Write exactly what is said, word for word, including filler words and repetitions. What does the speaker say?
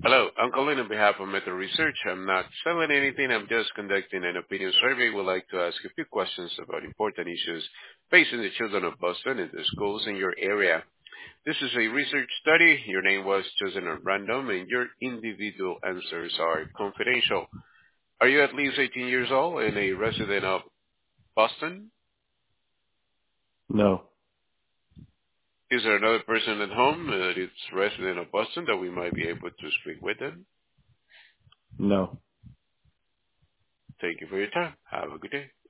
Hello, I'm calling on behalf of Meta Research. I'm not selling anything. I'm just conducting an opinion survey. We'd like to ask a few questions about important issues facing the children of Boston and the schools in your area. This is a research study. Your name was chosen at random, and your individual answers are confidential. Are you at least eighteen years old and a resident of Boston? No. Is there another person at home that is resident of Boston that we might be able to speak with them? No. Thank you for your time. Have a good day.